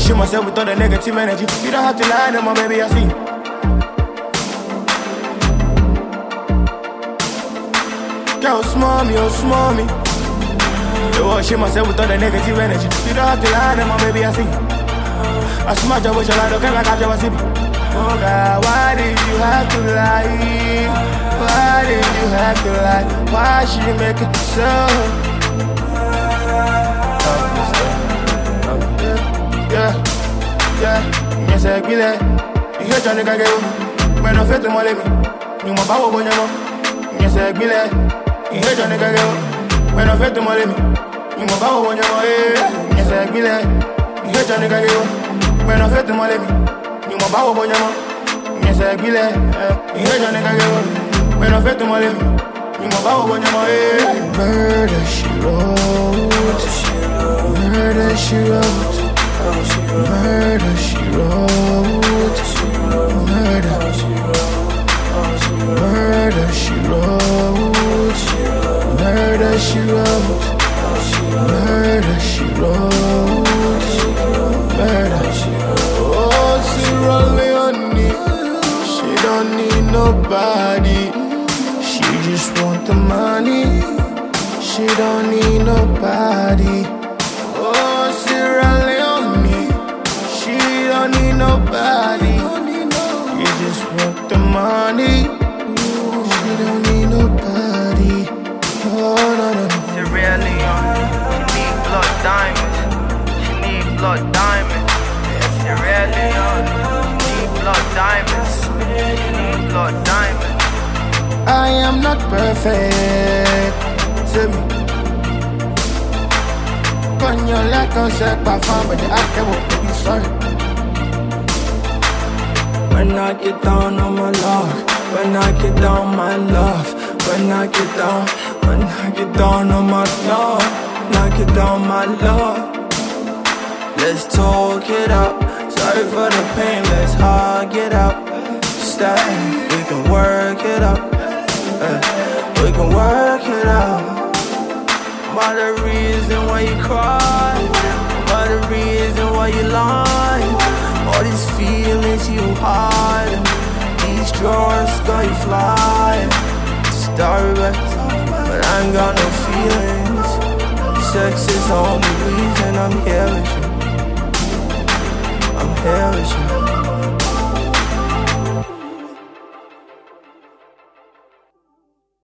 shoot myself with all the negative energy. You don't have to lie no more, baby, I see. Girl, small me, oh small me. You won't shoot myself with all the negative energy. You don't have to lie no more, baby, I see. I smash your wish, I don't care like I never see. Oh God, why did you have to lie? Why did you have to lie? Why should you make it so? Yeah, yes, I feel it. You hear Johnny Gaggo, when I feel the money, you want power when you're yes, I feel it. You hear Johnny Gaggo, when I feel the money, you want power when you're yes, I feel it. You hear Johnny Gaggo, when I feel the money, you want power when you're yes, I feel it. You hear Johnny Gaggo, when I feel the money, you want power when you're murder, she wrote, murder, she wrote. Murder, she wrote. Murder, murder, she wrote. Murder, she wrote. Murder, she wrote. Murder, she wrote. Oh, Sierra Leone, she don't need nobody. She just want the money. She don't need nobody. Oh, Sierra Leone, don't need nobody. You just want the money. She don't need nobody. No, no, no, no. Sierra Leone, she need blood diamonds. She need blood diamonds. Sierra Leone, she need blood diamonds. She need blood diamonds. I am not perfect. C'est me. Cognola qu'on sait pas faire, but I can't be sorry. When I get down on my luck, when I get down my love, when I get down on my love, when I get down my love. Let's talk it out. Sorry for the pain, let's hug it out. Stay, we can work it out. We can work it out. By the reason why you cry, by the reason why you lie. All these feelings you hide, these drawers got you flying. Starbucks, but I ain't got no feelings. Sex is the only reason I'm here with you. I'm here with you.